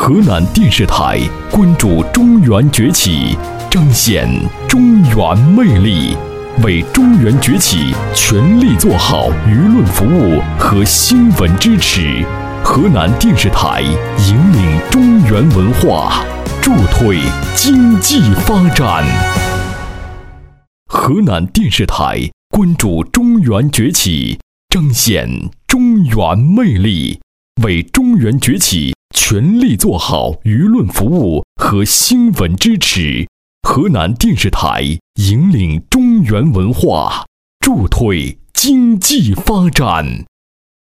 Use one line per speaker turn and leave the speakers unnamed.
河南电视台关注中原崛起，彰显中原魅力，为中原崛起全力做好舆论服务和新闻支持。河南电视台引领中原文化，助推经济发展。河南电视台关注中原崛起，彰显中原魅力，为中原崛起全力做好舆论服务和新闻支持。河南电视台引领中原文化，助推经济发展。